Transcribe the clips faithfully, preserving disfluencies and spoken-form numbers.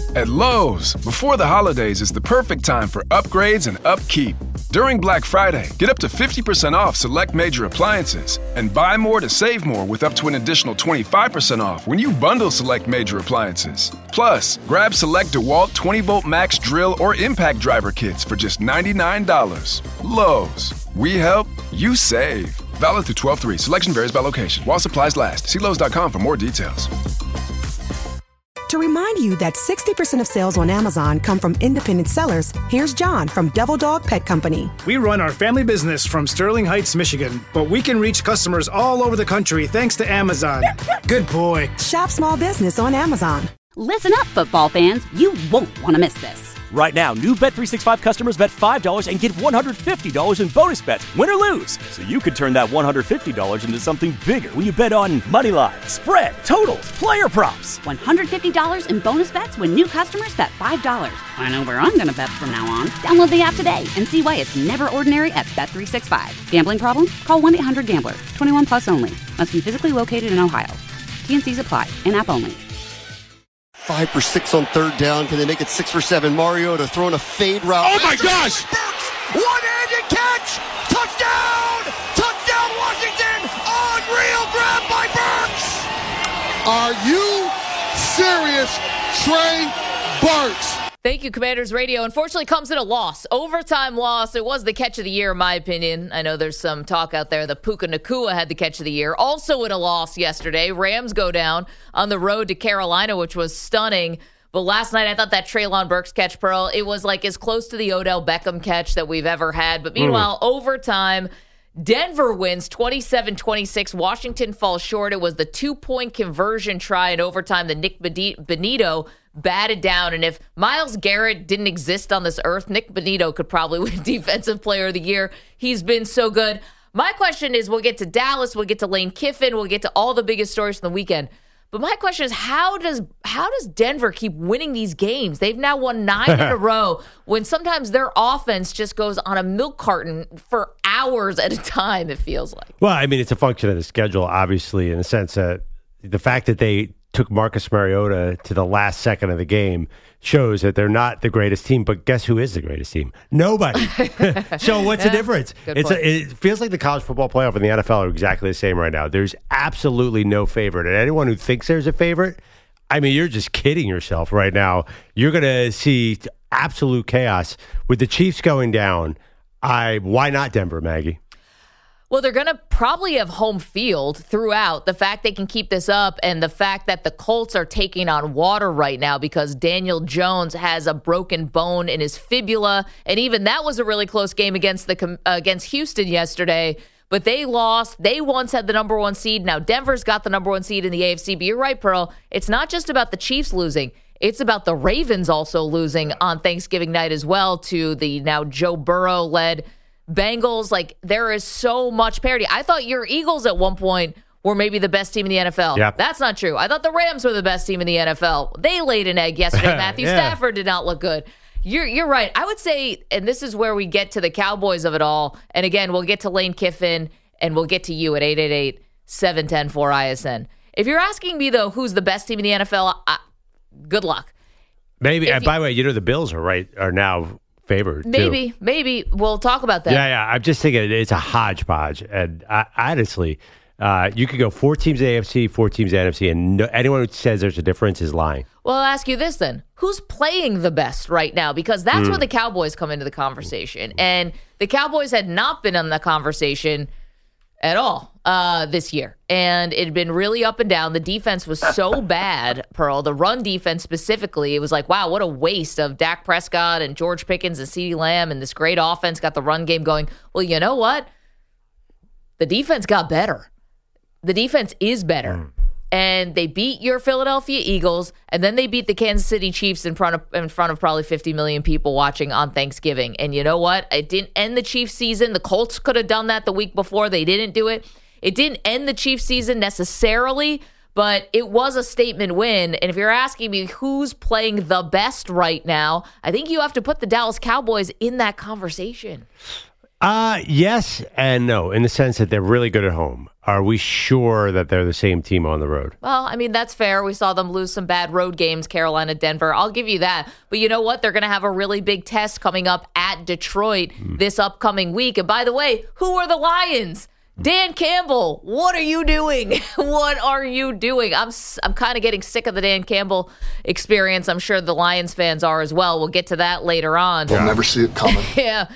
At Lowe's, before the holidays is the perfect time for upgrades and upkeep. During Black Friday, get up to fifty percent off select major appliances and buy more to save more with up to an additional twenty-five percent off when you bundle select major appliances. Plus, grab select DeWalt twenty volt max drill or impact driver kits for just ninety-nine dollars. Lowe's, we help, you save. Valid through twelve three. Selection varies by location. While supplies last. See Lowe's dot com for more details. To remind you that sixty percent of sales on Amazon come from independent sellers, here's John from Devil Dog Pet Company. We run our family business from Sterling Heights, Michigan, but we can reach customers all over the country thanks to Amazon. Good boy. Shop small business on Amazon. Listen up, football fans. You won't want to miss this. Right now, new Bet three sixty-five customers bet five dollars and get one hundred fifty dollars in bonus bets, win or lose. So you could turn that one hundred fifty dollars into something bigger when you bet on money line, spread, totals, player props. one hundred fifty dollars in bonus bets when new customers bet five dollars. I know where I'm going to bet from now on. Download the app today and see why it's never ordinary at Bet three sixty-five. Gambling problem? Call one eight hundred gambler. twenty-one plus only. Must be physically located in Ohio. T and Cs apply. In-app only. Five for six on third down. Can they make it six for seven? Mario to throw in a fade route. Oh, my gosh! Burks, one-handed catch! Touchdown! Touchdown, Washington! Unreal grab by Burks! Are you serious, Trey Burks? Thank you, Commanders Radio. Unfortunately, comes in a loss. Overtime loss. It was the catch of the year, in my opinion. I know there's some talk out there that Puka Nacua had the catch of the year. Also in a loss yesterday. Rams go down on the road to Carolina, which was stunning. But last night, I thought that Treylon Burks catch, Pearl, it was like as close to the Odell Beckham catch that we've ever had. But meanwhile, mm. overtime, Denver wins twenty-seven twenty-six. Washington falls short. It was the two-point conversion try in overtime that Nick Benito batted down. And if Myles Garrett didn't exist on this earth, Nick Benito could probably win Defensive Player of the Year. He's been so good. My question is, we'll get to Dallas, we'll get to Lane Kiffin, we'll get to all the biggest stories from the weekend. But my question is, how does how does Denver keep winning these games? They've now won nine in a row when sometimes their offense just goes on a milk carton for hours at a time, it feels like. Well, I mean, it's a function of the schedule, obviously, in the sense that the fact that they took Marcus Mariota to the last second of the game shows that they're not the greatest team. But guess who is the greatest team? Nobody. So what's yeah, the difference? It's a, it feels like the college football playoff and the N F L are exactly the same right now. There's absolutely no favorite. And anyone who thinks there's a favorite, I mean, you're just kidding yourself right now. You're going to see absolute chaos. With the Chiefs going down, I why not Denver, Maggie? Well, they're going to probably have home field throughout. The fact they can keep this up and the fact that the Colts are taking on water right now because Daniel Jones has a broken bone in his fibula. And even that was a really close game against the uh, against Houston yesterday. But they lost. They once had the number one seed. Now Denver's got the number one seed in the A F C. But you're right, Pearl. It's not just about the Chiefs losing. It's about the Ravens also losing on Thanksgiving night as well to the now Joe Burrow-led Bengals. Like, there is so much parity. I thought your Eagles at one point were maybe the best team in the N F L. Yep. That's not true. I thought the Rams were the best team in the N F L. They laid an egg yesterday. Matthew yeah. Stafford did not look good. You're you're right. I would say, and this is where we get to the Cowboys of it all. And again, we'll get to Lane Kiffin, and we'll get to you at eight eight eight, seven one zero, four I S N. If you're asking me, though, who's the best team in the N F L, I, good luck. Maybe. And you, by the way, you know the Bills are right are now favored. Maybe, too. maybe we'll talk about that. Yeah, yeah. I'm just thinking it's a hodgepodge, and I, honestly, uh, you could go four teams A F C, four teams N F C, and no, anyone who says there's a difference is lying. Well, I'll ask you this then: who's playing the best right now? Because that's mm. where the Cowboys come into the conversation, and the Cowboys had not been on the conversation at all uh, this year. And it had been really up and down. The defense was so bad, Pearl. The run defense specifically, it was like, wow, what a waste of Dak Prescott and George Pickens and CeeDee Lamb and this great offense got the run game going. Well, you know what? The defense got better. The defense is better. Mm. And they beat your Philadelphia Eagles, and then they beat the Kansas City Chiefs in front of in front of probably fifty million people watching on Thanksgiving. And you know what? It didn't end the Chiefs season. The Colts could have done that the week before. They didn't do it. It didn't end the Chiefs season necessarily, but it was a statement win. And if you're asking me who's playing the best right now, I think you have to put the Dallas Cowboys in that conversation. Uh, yes and no, in the sense that they're really good at home. Are we sure that they're the same team on the road? Well, I mean, that's fair. We saw them lose some bad road games, Carolina, Denver. I'll give you that. But you know what? They're going to have a really big test coming up at Detroit mm. this upcoming week. And by the way, who are the Lions? Dan Campbell, what are you doing? What are you doing? I'm I'm kind of getting sick of the Dan Campbell experience. I'm sure the Lions fans are as well. We'll get to that later on. They'll never see it coming. Yeah.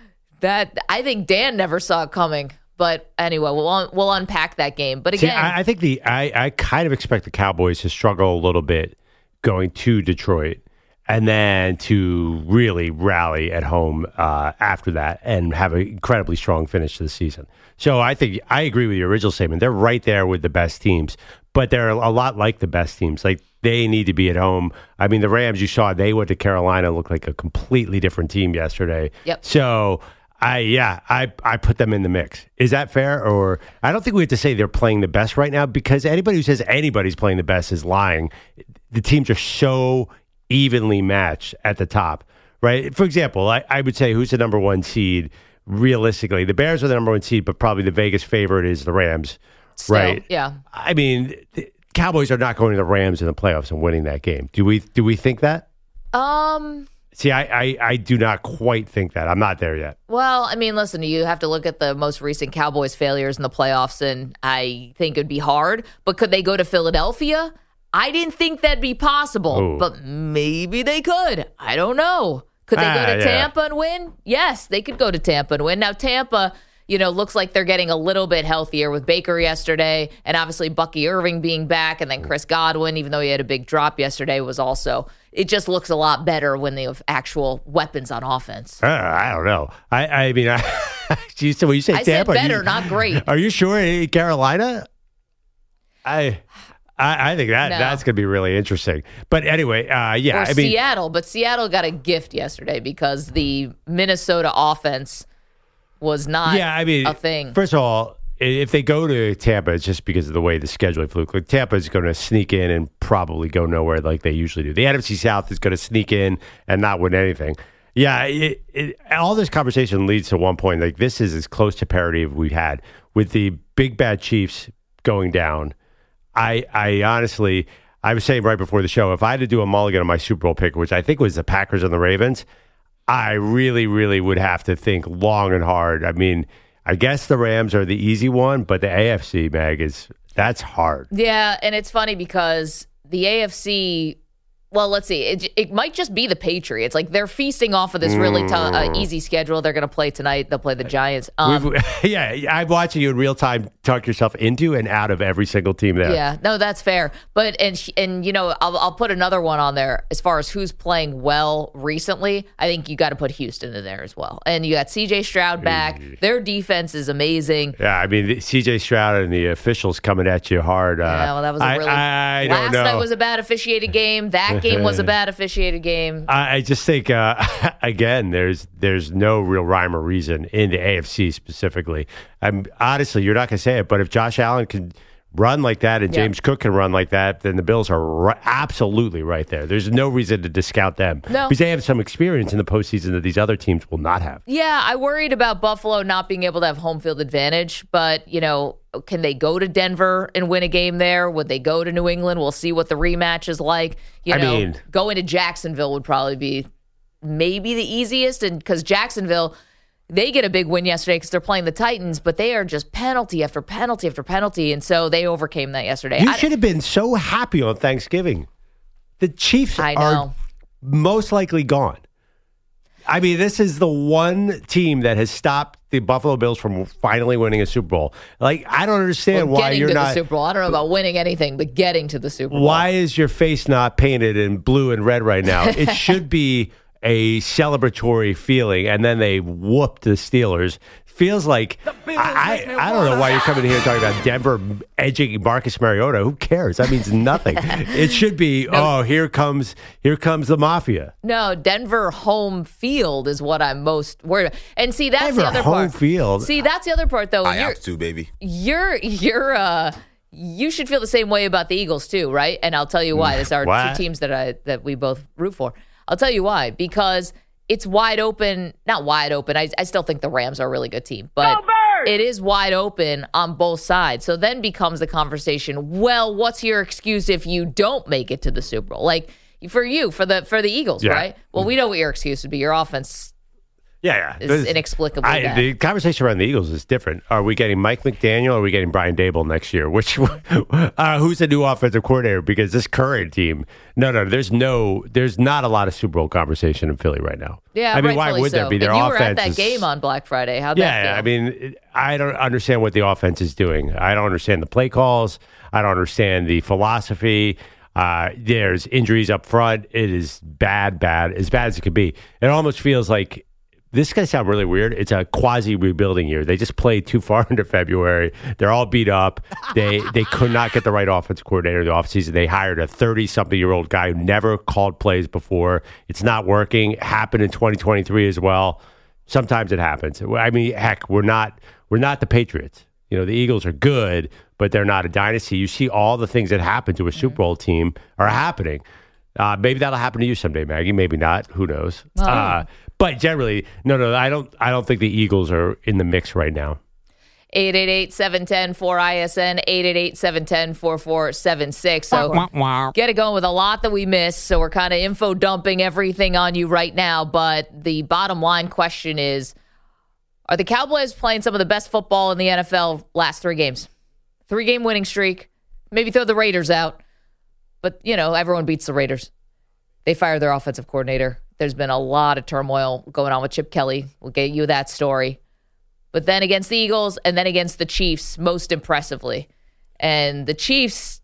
That I think Dan never saw it coming, but anyway, we'll un, we'll unpack that game. But again, See, I, I think the I, I kind of expect the Cowboys to struggle a little bit going to Detroit, and then to really rally at home uh, after that and have an incredibly strong finish to the season. So I think I agree with your original statement. They're right there with the best teams, but they're a lot like the best teams. Like they need to be at home. I mean, the Rams you saw, they went to Carolina, looked like a completely different team yesterday. Yep. So. I yeah, I, I put them in the mix. Is that fair? Or I don't think we have to say they're playing the best right now, because anybody who says anybody's playing the best is lying. The teams are so evenly matched at the top, right? For example, I, I would say who's the number one seed realistically? The Bears are the number one seed, but probably the Vegas favorite is the Rams, Still, right? Yeah. I mean, the Cowboys are not going to the Rams in the playoffs and winning that game. Do we? Do we think that? Um. See, I, I, I do not quite think that. I'm not there yet. Well, I mean, listen, you have to look at the most recent Cowboys failures in the playoffs, and I think it would be hard. But could they go to Philadelphia? I didn't think that'd be possible, Ooh. but maybe they could. I don't know. Could they Ah, go to yeah. Tampa and win? Yes, they could go to Tampa and win. Now, Tampa, you know, looks like they're getting a little bit healthier with Baker yesterday, and obviously Bucky Irving being back, and then Chris Godwin, even though he had a big drop yesterday, was also... It just looks a lot better when they have actual weapons on offense. Uh, I don't know. I, I mean, I, you said, when you say I Tampa, said better, you, not great. Are you sure in Carolina? I, I, I think that No. that's going to be really interesting. But anyway, uh, yeah, Or I mean, Seattle, but Seattle got a gift yesterday because the Minnesota offense was not yeah, I mean, a thing. First of all, if they go to Tampa, it's just because of the way the scheduling flew. Like Tampa is going to sneak in and probably go nowhere like they usually do. The N F C South is going to sneak in and not win anything. Yeah, it, it, all this conversation leads to one point. Like this is as close to parity as we've had with the big bad Chiefs going down. I, I honestly, I was saying right before the show, if I had to do a mulligan on my Super Bowl pick, which I think was the Packers and the Ravens, I really, really would have to think long and hard. I mean. I guess the Rams are the easy one, but the A F C, Meg, is that's hard. Yeah, and it's funny because the A F C, well, let's see, it, it might just be the Patriots. Like they're feasting off of this really t- uh, easy schedule. They're going to play tonight. They'll play the Giants. Um, yeah, I'm watching you in real time talk yourself into and out of every single team there. Yeah, no, that's fair. But and sh- and you know, I'll I'll put another one on there as far as who's playing well recently. I think you got to put Houston in there as well. And you got C J Stroud back. Their defense is amazing. Yeah, I mean C J Stroud and the officials coming at you hard. Uh, yeah, well, that was a really. I, I last don't know. night was a bad officiated game. That game was a bad officiated game. I, I just think uh, again, there's there's no real rhyme or reason in the A F C specifically. I'm honestly, you're not going to say it, but if Josh Allen can run like that and Yeah. James Cook can run like that, then the Bills are ri- absolutely right there. There's no reason to discount them No. because they have some experience in the postseason that these other teams will not have. Yeah, I worried about Buffalo not being able to have home field advantage, but, you know, can they go to Denver and win a game there? Would they go to New England? We'll see what the rematch is like. You I know, mean- going to Jacksonville would probably be maybe the easiest, and because Jacksonville, they get a big win yesterday because they're playing the Titans, but they are just penalty after penalty after penalty, and so they overcame that yesterday. You I- should have been so happy on Thanksgiving. The Chiefs I are know. most likely gone. I mean, this is the one team that has stopped the Buffalo Bills from finally winning a Super Bowl. Like, I don't understand Well, why getting you're to not. the Super Bowl. I don't know about winning anything, but getting to the Super Bowl. Why is your face not painted in blue and red right now? It should be a celebratory feeling, and then they whooped the Steelers. Feels like I, I, I don't know why you're coming in here talking about Denver edging Marcus Mariota. Who cares? That means nothing. It should be, oh, here comes here comes the mafia. No, Denver home field is what I'm most worried about. And see, that's Denver the other home part. field. See, that's the other part, though. I You're- have to, baby. You're you're uh you should feel the same way about the Eagles too, right? And I'll tell you why. These are What? two teams that I that we both root for. I'll tell you why. Because it's wide open, not wide open. I, I still think the Rams are a really good team, but it is wide open on both sides. So then becomes the conversation, well, what's your excuse if you don't make it to the Super Bowl? Like for you, for the for the Eagles, Yeah. right? Well, we know what your excuse would be. Your offense Yeah, yeah. is There's- inexplicably I, bad. the conversation around the Eagles is different. Are we getting Mike McDaniel or are we getting Brian Dable next year? Which uh, who's the new offensive coordinator? Because this current team, no, no, there's no, there's not a lot of Super Bowl conversation in Philly right now. Yeah, I mean, why rightfully would there so. be? Their and you offense were at that is- game on Black Friday. How'd Yeah, that feel? I mean, it- I don't understand what the offense is doing. I don't understand the play calls. I don't understand the philosophy. Uh, there's injuries up front. It is bad, bad, as bad as it could be. It almost feels like this is going to sound really weird. It's a quasi rebuilding year. They just played too far into February. They're all beat up. They they could not get the right offensive coordinator in the offseason. They hired a thirty-something-year-old guy who never called plays before. It's not working. It happened in twenty twenty-three as well. Sometimes it happens. I mean, heck, we're not we're not the Patriots. You know, the Eagles are good, but they're not a dynasty. You see all the things that happen to a Super Bowl team are happening. Uh, maybe that'll happen to you someday, Maggie. Maybe not. Who knows? Oh. Uh, but generally, no, no. I don't. I don't think the Eagles are in the mix right now. eight eight eight, seven one zero, four I S N, eight eight eight, seven one zero, four four seven six. So get it going with a lot that we missed. So we're kind of info dumping everything on you right now. But the bottom line question is, are the Cowboys playing some of the best football in the N F L last three games? Three-game winning streak. Maybe throw the Raiders out. But, you know, everyone beats the Raiders. They fired their offensive coordinator. There's been a lot of turmoil going on with Chip Kelly. We'll get you that story. But then against the Eagles and then against the Chiefs, most impressively. And the Chiefs,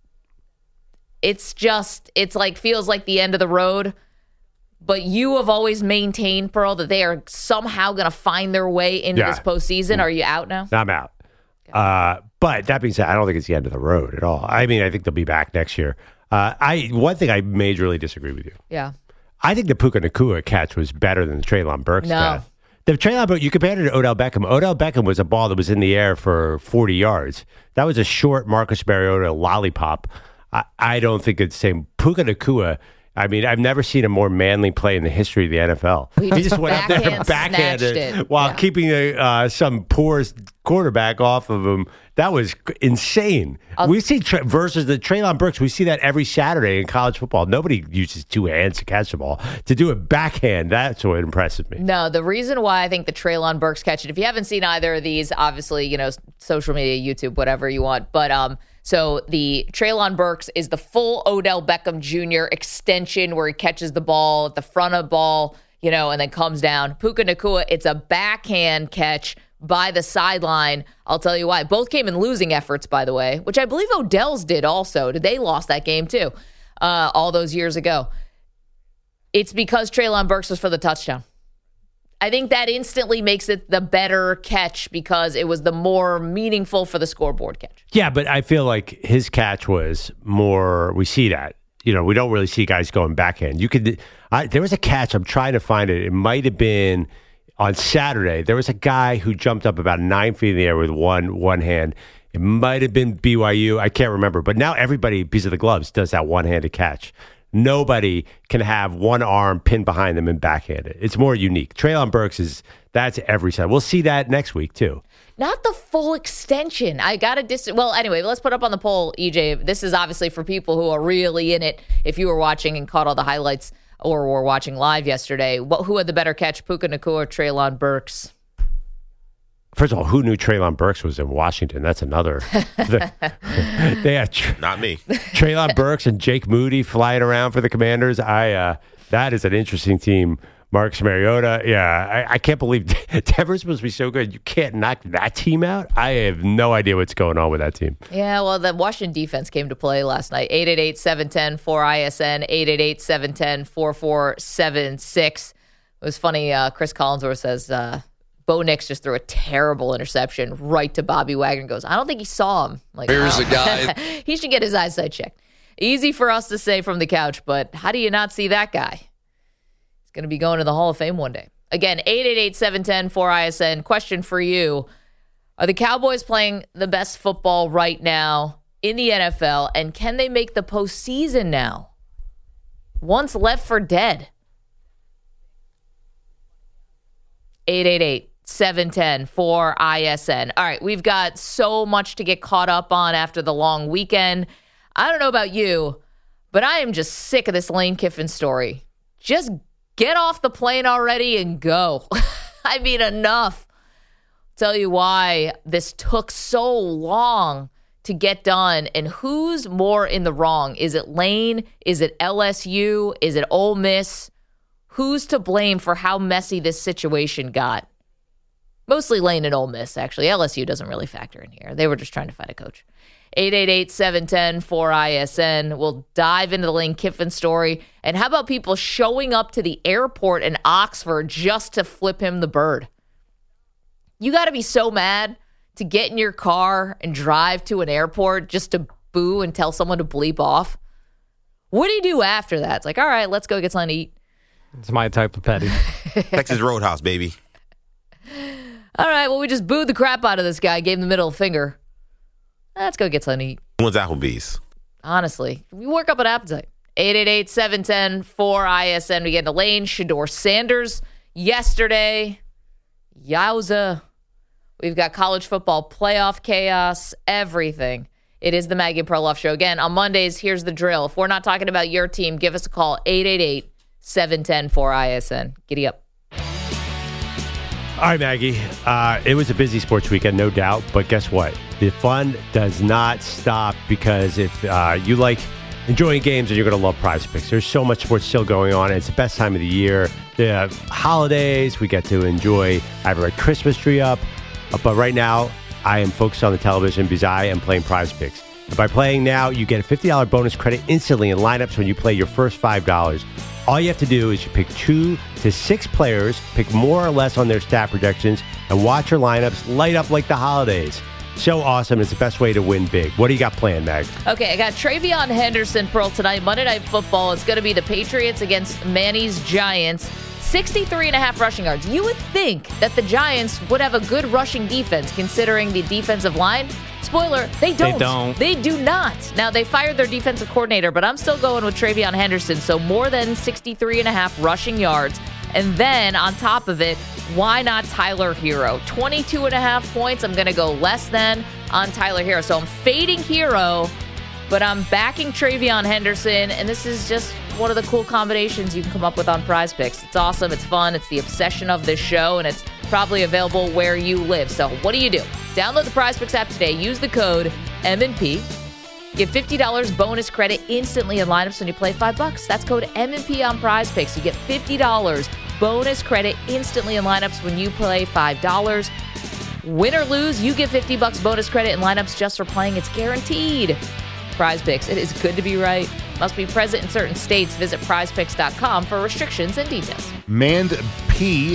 it's just, it's like, feels like the end of the road. But you have always maintained, Pearl, that they are somehow going to find their way into Yeah. this postseason. Are you out now? I'm out. Uh, but that being said, I don't think it's the end of the road at all. I mean, I think they'll be back next year. Uh, I one thing I majorly disagree with you. Yeah. I think the Puka Nacua catch was better than the Treylon Burks No. catch. The Treylon Burks, you compared it to Odell Beckham. Odell Beckham was a ball that was in the air for forty yards. That was a short Marcus Mariota lollipop. I, I don't think it's the same. Puka Nacua, I mean, I've never seen a more manly play in the history of the N F L. He He just went up there backhand and backhanded snatched it. while Yeah. keeping a, uh, some poor quarterback off of him. That was insane. we see tra- versus the Treylon Burks. We see that every Saturday in college football. Nobody uses two hands to catch the ball. To do it backhand, that's what impresses me. No, the reason why I think the Treylon Burks catch it, if you haven't seen either of these, obviously, you know, social media, YouTube, whatever you want. But um, so the Treylon Burks is the full Odell Beckham Junior extension where he catches the ball at the front of the ball, you know, and then comes down. Puka Nacua, it's a backhand catch by the sideline. I'll tell you why. Both came in losing efforts, by the way, which I believe Odell's did also. They lost that game too, uh, all those years ago. It's because Treylon Burks was for the touchdown. I think that instantly makes it the better catch because it was the more meaningful for the scoreboard catch. Yeah, but I feel like his catch was more. We see that. You know, we don't really see guys going backhand. You could. I, there was a catch. I'm trying to find it. It might have been on Saturday. There was a guy who jumped up about nine feet in the air with one one hand. It might have been B Y U. I can't remember. But now everybody, because of the gloves, does that one-handed catch. Nobody can have one arm pinned behind them and backhand it. It's more unique. Treylon Burks is, that's every side. We'll see that next week, too. Not the full extension. I got to dis. Well, anyway, let's put up on the poll, E J. This is obviously for people who are really in it. If you were watching and caught all the highlights or were watching live yesterday, what, who had the better catch, Puka Nacua or Treylon Burks? First of all, who knew Treylon Burks was in Washington? That's another. the, they had Tr- Not me. Treylon Burks and Jake Moody flying around for the Commanders. I uh, that is an interesting team. Marcus Mariota, yeah, I, I can't believe Denver's supposed to be so good. You can't knock that team out. I have no idea what's going on with that team. Yeah, well, the Washington defense came to play last night. eight eight eight, seven one zero, four I S N, eight eight eight, seven one zero, four four seven six. It was funny. Uh, Chris Collinsworth says uh, Bo Nix just threw a terrible interception right to Bobby Wagner. Goes, I don't think he saw him. Like, Here's wow. a guy. He should get his eyesight checked. Easy for us to say from the couch, but how do you not see that guy? He's going to be going to the Hall of Fame one day. Again, eight eight eight, seven one zero, four I S N. Question for you. Are the Cowboys playing the best football right now in the N F L, and can they make the postseason now? Once left for dead. eight eight eight, seven one zero, four I S N. All right, we've got so much to get caught up on after the long weekend. I don't know about you, but I am just sick of this Lane Kiffin story. Just get off the plane already and go. I mean, enough. Tell you why this took so long to get done, and who's more in the wrong? Is it Lane? Is it L S U? Is it Ole Miss? Who's to blame for how messy this situation got? Mostly Lane and Ole Miss, actually. L S U doesn't really factor in here. They were just trying to find a coach. eight eight eight, seven one zero, four I S N. We'll dive into the Lane Kiffin story. And how about people showing up to the airport in Oxford just to flip him the bird? You got to be so mad to get in your car and drive to an airport just to boo and tell someone to bleep off. What do you do after that? It's like, all right, let's go get something to eat. It's my type of petty. Texas Roadhouse, baby. All right, well, we just booed the crap out of this guy, gave him the middle finger. Let's go get something to eat. When's Applebee's? Honestly, we work up an appetite. eight eight eight, seven one zero, four I S N. We get into Lane Shedeur Sanders yesterday. Yowza. We've got college football playoff chaos, everything. It is the Maggie and Perloff Show. Again, on Mondays, here's the drill. If we're not talking about your team, give us a call, eight eight eight, seven one zero, four I S N. Giddy up. All right, Maggie. Uh, it was a busy sports weekend, no doubt. But guess what? The fun does not stop, because if uh, you like enjoying games, then you're going to love Prize Picks. There's so much sports still going on. It's the best time of the year. The holidays, we get to enjoy. I have a red Christmas tree up. But right now, I am focused on the television because I am playing Prize Picks. And by playing now, you get a fifty dollars bonus credit instantly in lineups when you play your first five dollars. All you have to do is you pick two to six players, pick more or less on their stat projections, and watch your lineups light up like the holidays. So awesome. It's the best way to win big. What do you got planned, Mag? Okay, I got Travion Henderson, Pearl, tonight. Monday Night Football. It's going to be the Patriots against Manny's Giants. sixty-three and a half rushing yards. You would think that the Giants would have a good rushing defense, considering the defensive line. Spoiler, they don't. They don't. They do not. Now, they fired their defensive coordinator, but I'm still going with Travion Henderson. So more than sixty-three and a half rushing yards. And then on top of it, why not Tyler Hero? twenty-two and a half points. I'm going to go less than on Tyler Hero. So I'm fading Hero, but I'm backing Travion Henderson. And this is just one of the cool combinations you can come up with on Prize Picks. It's awesome. It's fun. It's the obsession of this show, and it's probably available where you live. So what do you do? Download the Prize Picks app today. Use the code M and P. Get fifty dollars bonus credit instantly in lineups when you play five bucks. That's code M and P on Prize Picks. You get fifty dollars bonus credit instantly in lineups when you play five dollars. Win or lose, you get fifty bucks bonus credit in lineups just for playing. It's guaranteed. Prize Picks. It is good to be right. Must be present in certain states. Visit prize picks dot com for restrictions and details. Mand P.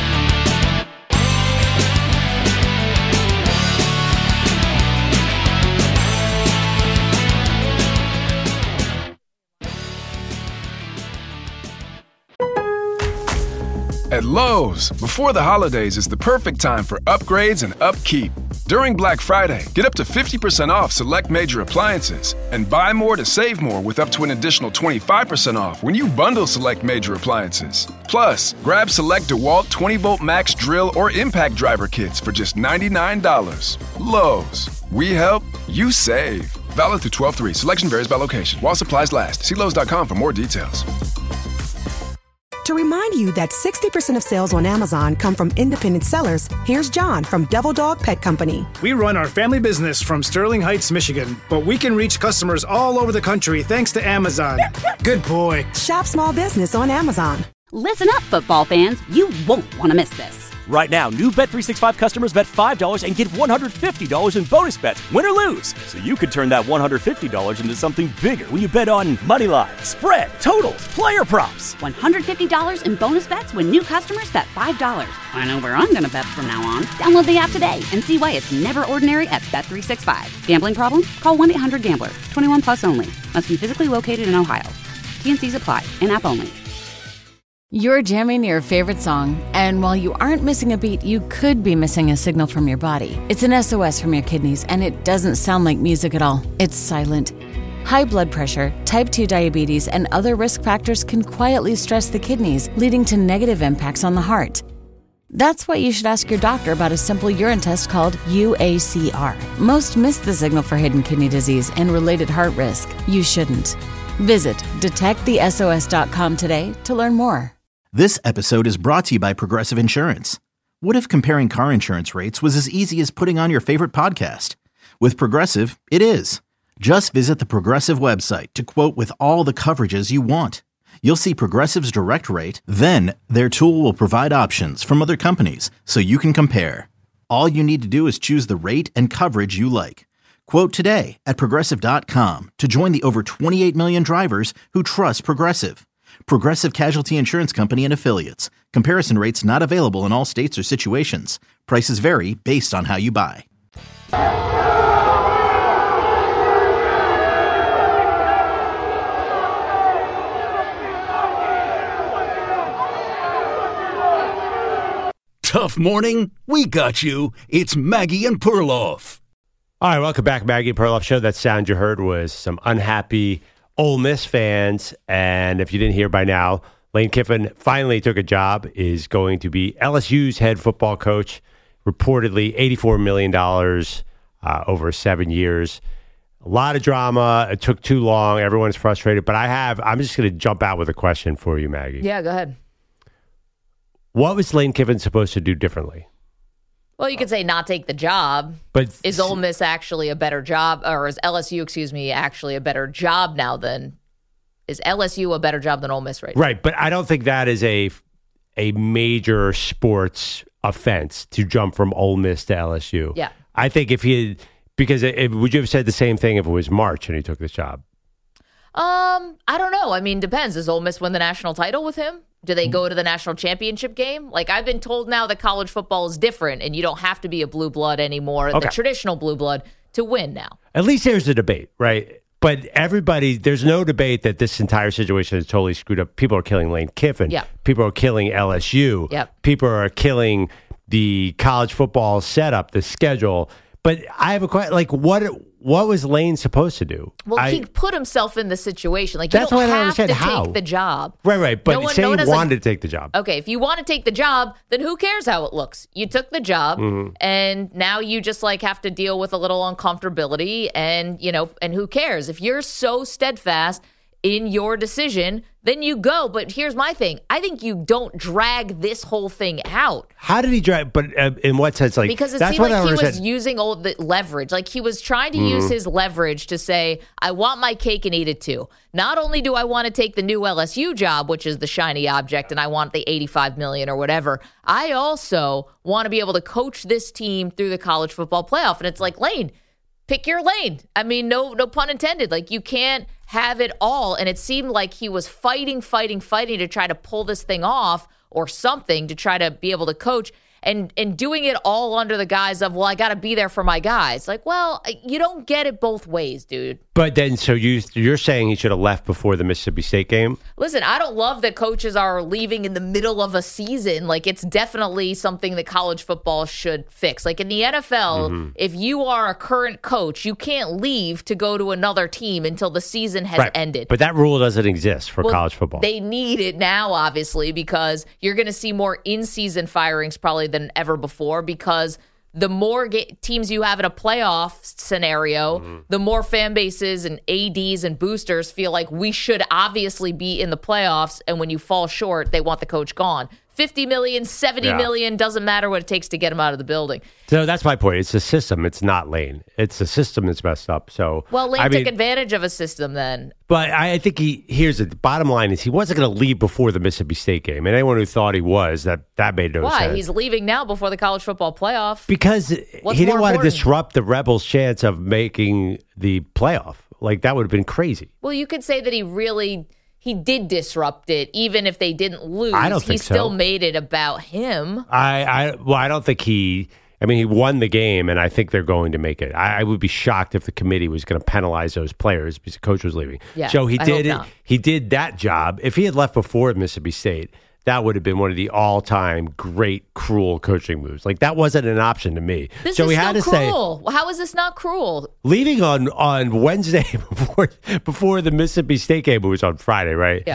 At Lowe's, before the holidays is the perfect time for upgrades and upkeep. During Black Friday, get up to fifty percent off select major appliances and buy more to save more with up to an additional twenty-five percent off when you bundle select major appliances. Plus, grab select DeWalt twenty volt max drill or impact driver kits for just ninety-nine dollars. Lowe's, we help, you save. Valid through twelve three. Selection varies by location. While supplies last. See Lowe's dot com for more details. To remind you that sixty percent of sales on Amazon come from independent sellers, here's John from Devil Dog Pet Company. We run our family business from Sterling Heights, Michigan, but we can reach customers all over the country thanks to Amazon. Good boy. Shop small business on Amazon. Listen up, football fans. You won't want to miss this. Right now, new Bet three sixty-five customers bet five dollars and get one hundred fifty dollars in bonus bets, win or lose. So you could turn that one hundred fifty dollars into something bigger when you bet on money line, spread, totals, player props. one hundred fifty dollars in bonus bets when new customers bet five dollars. I know where I'm going to bet from now on. Download the app today and see why it's never ordinary at Bet three sixty-five. Gambling problem? Call one eight hundred gambler. twenty-one plus only. Must be physically located in Ohio. T and C's apply. In-app only. You're jamming your favorite song, and while you aren't missing a beat, you could be missing a signal from your body. It's an S O S from your kidneys, and it doesn't sound like music at all. It's silent. High blood pressure, type two diabetes, and other risk factors can quietly stress the kidneys, leading to negative impacts on the heart. That's why you should ask your doctor about a simple urine test called U A C R. Most miss the signal for hidden kidney disease and related heart risk. You shouldn't. Visit detect the S O S dot com today to learn more. This episode is brought to you by Progressive Insurance. What if comparing car insurance rates was as easy as putting on your favorite podcast? With Progressive, it is. Just visit the Progressive website to quote with all the coverages you want. You'll see Progressive's direct rate, then their tool will provide options from other companies so you can compare. All you need to do is choose the rate and coverage you like. Quote today at Progressive dot com to join the over twenty-eight million drivers who trust Progressive. Progressive Casualty Insurance Company and Affiliates. Comparison rates not available in all states or situations. Prices vary based on how you buy. Tough morning? We got you. It's Maggie and Perloff. All right, welcome back, Maggie and Perloff Show. That sound you heard was some unhappy Ole Miss fans. And if you didn't hear by now, Lane Kiffin finally took a job, is going to be L S U's head football coach, reportedly eighty-four million dollars uh, over seven years. A lot of drama. It took too long. Everyone's frustrated. But I have, I'm just going to jump out with a question for you, Maggie. Yeah, go ahead. What was Lane Kiffin supposed to do differently? Well, you could say not take the job. But is Ole Miss actually a better job, or is L S U, excuse me, actually a better job now than, is L S U a better job than Ole Miss right now? Right, but I don't think that is a a major sports offense to jump from Ole Miss to L S U. Yeah. I think if he had, because it, would you have said the same thing if it was March and he took this job? Um, I don't know. I mean, depends. Does Ole Miss win the national title with him? Do they go to the national championship game? Like, I've been told now that college football is different and you don't have to be a blue blood anymore, Okay. the traditional blue blood, to win now. At least there's a debate, right? But everybody, there's no debate that this entire situation is totally screwed up. People are killing Lane Kiffin. Yeah. People are killing L S U. Yep. People are killing the college football setup, the schedule. But I have a question, like, what what was Lane supposed to do? Well, I, he put himself in the situation. Like, you That's don't why I don't have understand to how. take the job. Right, right. But No one- say no one he has a- wanted to take the job. Okay, if you want to take the job, then who cares how it looks? You took the job, Mhm. and now you just like have to deal with a little uncomfortability, and you know, and who cares? If you're so steadfast in your decision, then you go. But here's my thing: I think you don't drag this whole thing out. How did he drive? But uh, in what sense? Like, Because it that's seemed what like I he was understand. using all the leverage. Like he was trying to Mhm. use his leverage to say, I want my cake and eat it too. Not only do I want to take the new L S U job, which is the shiny object, and I want the eighty-five million dollars or whatever, I also want to be able to coach this team through the college football playoff. And it's like, Lane, pick your lane. I mean, no, no pun intended. Like you can't have it all. And it seemed like he was fighting, fighting, fighting to try to pull this thing off or something to try to be able to coach. And and doing it all under the guise of, well, I got to be there for my guys. Like, well, you don't get it both ways, dude. But then, so you you're saying he should have left before the Mississippi State game? Listen, I don't love that coaches are leaving in the middle of a season. Like, it's definitely something that college football should fix. Like, in the N F L, Mhm. if you are a current coach, you can't leave to go to another team until the season has Right. ended. But that rule doesn't exist for Well, college football. They need it now, obviously, because you're going to see more in-season firings probably than ever before, because the more ga- teams you have in a playoff scenario, Mm-hmm. the more fan bases and A Ds and boosters feel like we should obviously be in the playoffs, and when you fall short, they want the coach gone. fifty million, seventy Yeah. million, doesn't matter what it takes to get him out of the building. So that's my point. It's the system. It's not Lane. It's the system that's messed up. So Well, Lane I took mean, advantage of a system then. But I I think he here's the bottom line is he wasn't going to leave before the Mississippi State game, and anyone who thought he was, that that made no Why? sense. He's leaving now before the college football playoff. Because What's he didn't more want to important? disrupt the Rebels' chance of making the playoff. Like that would have been crazy. Well, you could say that he really he did disrupt it, even if they didn't lose. I don't he think so. still made it about him. I, I well, I don't think he. I mean, he won the game, and I think they're going to make it. I, I would be shocked if the committee was going to penalize those players because the coach was leaving. Yeah, so he I did hope it. not. He did that job. If he had left before Mississippi State, that would have been one of the all-time great cruel coaching moves. Like that wasn't an option to me. This so is he so had to cruel. How is this not cruel? say leaving on on Wednesday before before the Mississippi State game, it was on Friday, right? Yeah.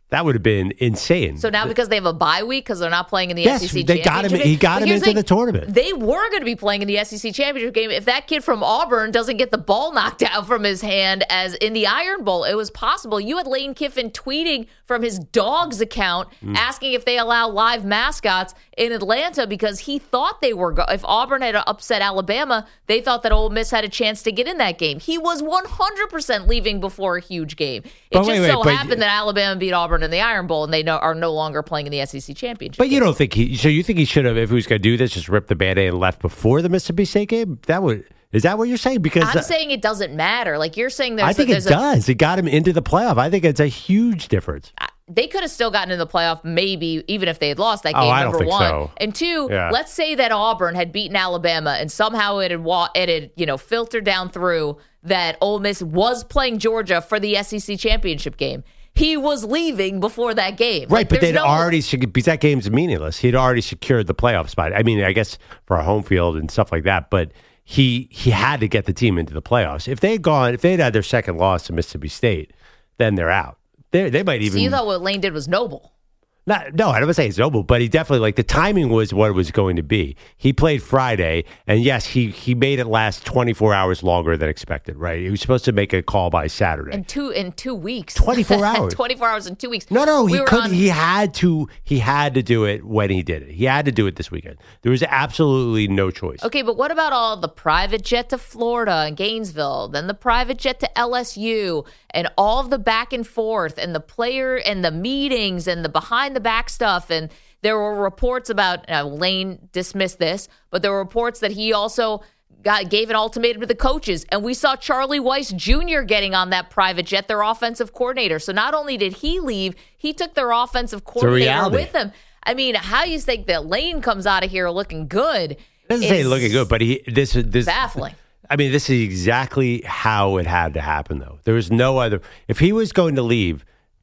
That would have been insane. So now because they have a bye week because they're not playing in the yes, S E C they championship got him. game. He got But him here's into the the tournament. They were going to be playing in the S E C championship game. If that kid from Auburn doesn't get the ball knocked out from his hand as in the Iron Bowl, it was possible. You had Lane Kiffin tweeting from his Dogs account mm. asking if they allow live mascots in Atlanta because he thought they were, go- if Auburn had upset Alabama, they thought that Ole Miss had a chance to get in that game. He was one hundred percent leaving before a huge game. It but just wait, wait, so but, happened that Alabama beat Auburn in the Iron Bowl and they no, are no longer playing in the S E C championship. But you game. don't think he? So you think he should have, if he was going to do this, just rip the Band-Aid and left before the Mississippi State game? That would is that what you're saying? Because I'm uh, saying it doesn't matter. Like you're saying, there's I think a, it there's does. It got him into the playoff. I think it's a huge difference. A, they could have still gotten in the playoff, maybe even if they had lost that game. Oh, I don't number think one so. and two. Yeah. Let's say that Auburn had beaten Alabama and somehow it had wa- it had you know filtered down through that Ole Miss was playing Georgia for the S E C championship game. He was leaving before that game. Right, like, but they'd no, already, because that game's meaningless. He'd already secured the playoff spot. I mean, I guess for a home field and stuff like that, but he he had to get the team into the playoffs. If they had gone, if they'd had their second loss to Mississippi State, then they're out. They they might even. So you thought what Lane did was noble. Not, no, I don't say it's noble, but he definitely, like, the timing was what it was going to be. He played Friday, and yes, he he made it last twenty-four hours longer than expected, right? He was supposed to make a call by Saturday. In two in two weeks. twenty-four hours. twenty-four hours in two weeks. No, no, we he could on- he had to he had to do it when he did it. He had to do it this weekend. There was absolutely no choice. Okay, but what about all the private jet to Florida and Gainesville, then the private jet to L S U, and all of the back and forth, and the player and the meetings and the behind the back stuff? And there were reports about uh, Lane dismissed this, but there were reports that he also got gave an ultimatum to the coaches, and we saw Charlie Weiss Junior getting on that private jet, their offensive coordinator. So not only did he leave, he took their offensive coordinator with him. I mean, how you think that Lane comes out of here looking good? It doesn't say looking good, but he this this baffling. I mean, this is exactly how it had to happen, though. There was no other. If he was going to leave,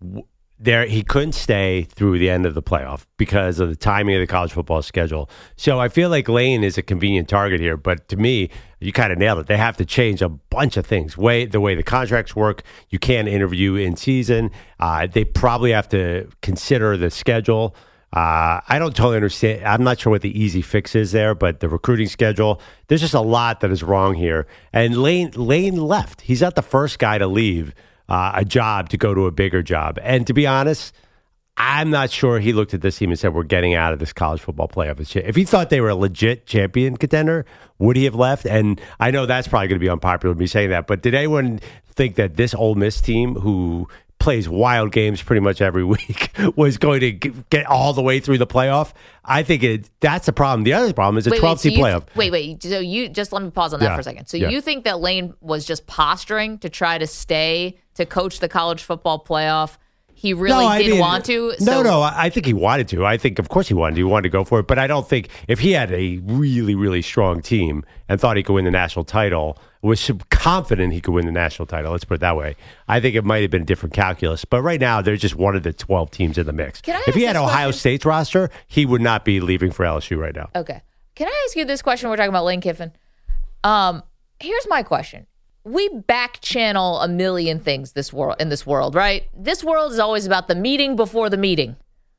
there he couldn't stay through the end of the playoff because of the timing of the college football schedule. So I feel like Lane is a convenient target here. But to me, you kind of nailed it. They have to change a bunch of things. Way the way the contracts work, you can't interview in season. Uh, they probably have to consider the schedule. Uh, I don't totally understand. I'm not sure what the easy fix is there, but the recruiting schedule, there's just a lot that is wrong here. And Lane Lane left. He's not the first guy to leave uh, a job to go to a bigger job. And to be honest, I'm not sure he looked at this team and said, we're getting out of this college football playoff. If he thought they were a legit champion contender, would he have left? And I know that's probably going to be unpopular, me saying that, but did anyone think that this Ole Miss team, who plays wild games pretty much every week, was going to get all the way through the playoff? I think it, that's the problem. The other problem is a twelve-team wait, so playoff. Th- wait, wait. So you just let me pause on that Yeah. for a second. So Yeah. you think that Lane was just posturing to try to stay to coach the college football playoff? He really No, I did mean, want to. No, So no, I I think he wanted to. I think, of course, he wanted to. He wanted to go for it. But I don't think if he had a really, really strong team and thought he could win the national title, was confident he could win the national title, let's put it that way, I think it might have been a different calculus. But right now, they're just one of the twelve teams in the mix. Can I If he ask had this Ohio question? State's roster, he would not be leaving for L S U right now. Okay. Can I ask you this question? We're talking about Lane Kiffin. Um, here's my question. We back channel a million things this world in this world, right? This world is always about the meeting before the meeting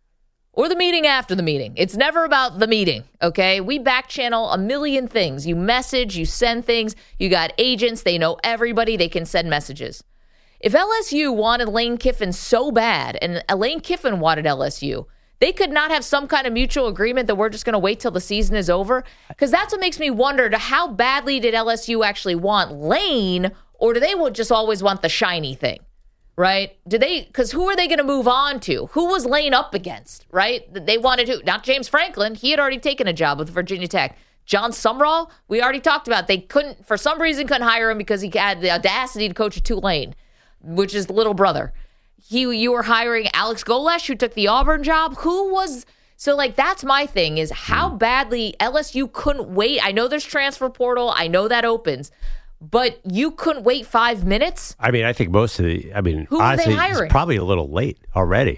or the meeting after the meeting. It's never about the meeting, okay? We back channel a million things. You message, you send things. You got agents. They know everybody. They can send messages. If L S U wanted Lane Kiffin so bad and Lane Kiffin wanted L S U, they could not have some kind of mutual agreement that we're just going to wait till the season is over? Because that's what makes me wonder, to how badly did L S U actually want Lane, or do they just always want the shiny thing, right? Do they? Because who are they going to move on to? Who was Lane up against, right? They wanted to, not James Franklin. He had already taken a job with Virginia Tech. John Sumrall, we already talked about. They couldn't, for some reason, couldn't hire him because he had the audacity to coach at Tulane, which is the little brother. He, you were hiring Alex Golesh, who took the Auburn job. Who was so like? That's my thing. Is how badly L S U couldn't wait. I know there's transfer portal. I know that opens, but you couldn't wait five minutes. I mean, I think most of the. I mean, Who were they honestly, hiring? it's probably a little late already.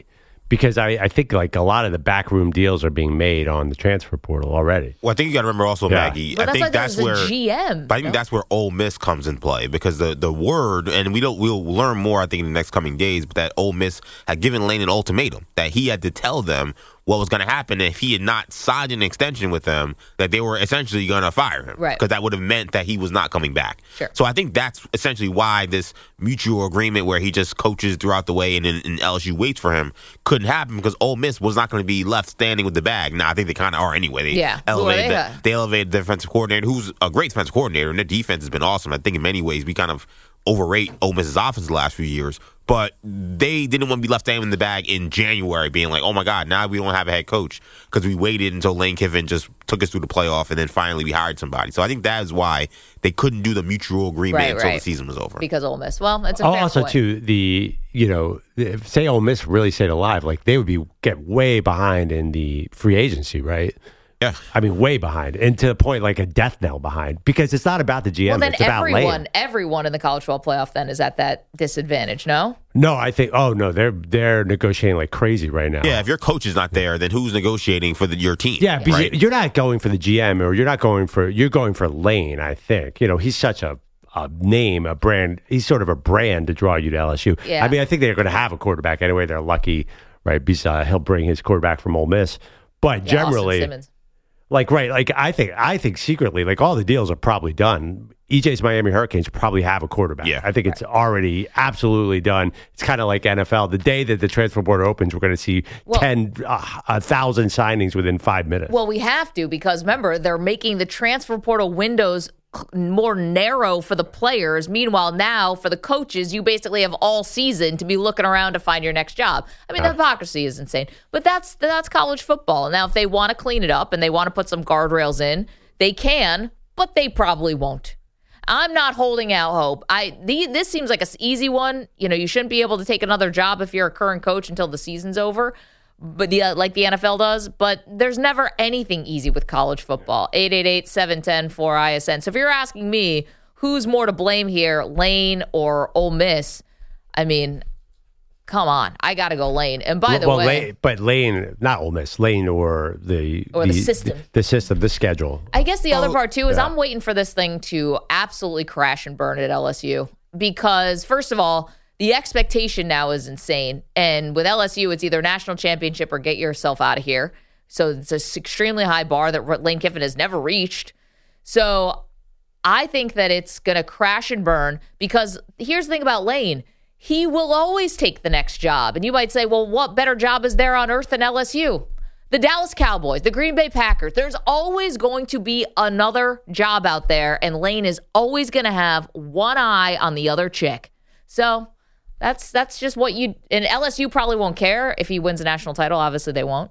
Because I, I think like a lot of the backroom deals are being made on the transfer portal already. Well, I think you got to remember also, Yeah. Maggie. But I that's think like that's there's where a G M. But I think no? that's where Ole Miss comes in play because the the word, and we don't we'll learn more I think in the next coming days. But that Ole Miss had given Lane an ultimatum that he had to tell them what was going to happen if he had not signed an extension with them, that they were essentially going to fire him, Right. Because that would have meant that he was not coming back. Sure. So I think that's essentially why this mutual agreement where he just coaches throughout the way and, and L S U waits for him couldn't happen because Ole Miss was not going to be left standing with the bag. Now I think they kind of are anyway. They Yeah. Who are elevated they the, got? they elevated the defensive coordinator, who's a great defensive coordinator, and their defense has been awesome. I think in many ways we kind of overrate Ole Miss's offense the last few years, but they didn't want to be left standing in the bag in January, being like, "Oh my God, now we don't have a head coach because we waited until Lane Kiffin just took us through the playoff, and then finally we hired somebody." So I think that is why they couldn't do the mutual agreement Right, until right. the season was over. Because Ole Miss. Well, it's a Oh, fair also, point. too, the you know, if, say Ole Miss really stayed alive, like they would be get way behind in the free agency, right? Yeah, I mean, way behind, and to the point like a death knell behind, because it's not about the G M. Well, then it's about everyone, Lane. everyone in the college football playoff then is at that disadvantage. No. No, I think. Oh no, they're they're negotiating like crazy right now. Yeah, if your coach is not there, then who's negotiating for the, your team? Yeah, because right? you're not going for the G M, or you're not going for you're going for Lane. I think you know he's such a, a name, a brand. He's sort of a brand to draw you to L S U. Yeah. I mean, I think they're going to have a quarterback anyway. They're lucky, right? Because uh, he'll bring his quarterback from Ole Miss, but Yeah, Austin generally, Simmons. like right, like I think I think secretly, like all the deals are probably done. E J's Miami Hurricanes probably have a quarterback. Yeah. I think it's already absolutely done. It's kind of like N F L. The day that the transfer portal opens, we're going to see Well- ten, uh, a thousand signings within five minutes. Well, we have to because remember they're making the transfer portal windows more narrow for the players. Meanwhile, now for the coaches, you basically have all season to be looking around to find your next job. I mean, the hypocrisy is insane, but that's that's college football. And now, if they want to clean it up and they want to put some guardrails in, they can, but they probably won't. I'm not holding out hope. I the, this seems like an easy one. You know, you shouldn't be able to take another job if you're a current coach until the season's over. But the, uh, like the N F L does, but there's never anything easy with college football. eight eight eight, seven one zero, four I S N. So if you're asking me who's more to blame here, Lane or Ole Miss, I mean, come on. I got to go Lane. And by the well, way, Lane, but Lane, not Ole Miss, Lane or the Or the system. the, the system, the schedule. I guess the other part too is yeah. I'm waiting for this thing to absolutely crash and burn at L S U because first of all, the expectation now is insane. And with L S U, it's either national championship or get yourself out of here. So it's an extremely high bar that Lane Kiffin has never reached. So I think that it's going to crash and burn because here's the thing about Lane. He will always take the next job. And you might say, well, what better job is there on earth than L S U? The Dallas Cowboys, the Green Bay Packers. There's always going to be another job out there. And Lane is always going to have one eye on the other chick. So That's that's just what you and L S U probably won't care if he wins a national title. Obviously, they won't.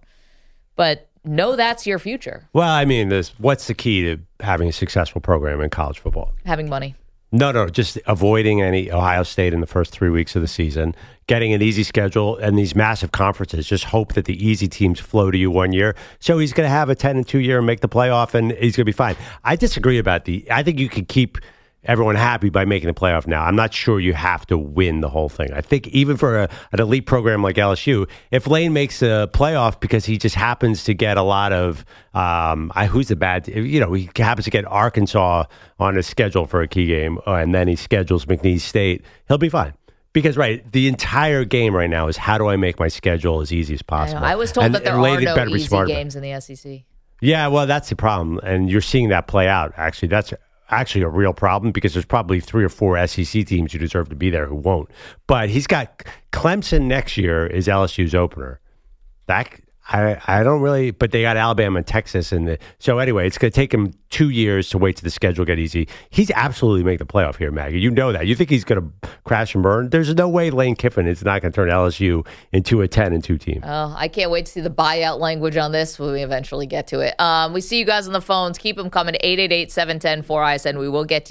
But know that's your future. Well, I mean, this, what's the key to having a successful program in college football? Having money. No, no, just avoiding any Ohio State in the first three weeks of the season, getting an easy schedule, and these massive conferences. Just hope that the easy teams flow to you one year. So he's going to have a ten and two year and make the playoff, and he's going to be fine. I disagree about the. I think you could keep everyone happy by making the playoff now. I'm not sure you have to win the whole thing. I think even for a, an elite program like L S U, if Lane makes a playoff because he just happens to get a lot of, um, I, who's the bad, you know, he happens to get Arkansas on his schedule for a key game, uh, and then he schedules McNeese State, he'll be fine. Because, right, the entire game right now is how do I make my schedule as easy as possible? I, I was told and, that there and Lane are no better be easy smart about it. games in the S E C. Yeah, well, that's the problem. And you're seeing that play out, actually. That's actually a real problem because there's probably three or four S E C teams who deserve to be there who won't. But he's got Clemson next year is L S U's opener. That I I don't really, but they got Alabama and Texas. And the, so anyway, it's going to take him two years to wait till the schedule get easy. He's absolutely make the playoff here, Maggie. You know that. You think he's going to crash and burn? There's no way Lane Kiffin is not going to turn L S U into a ten and two team. Oh, I can't wait to see the buyout language on this when we eventually get to it. Um, we see you guys on the phones. Keep them coming. eight eight eight, seven one zero, four I S N. We will get to you.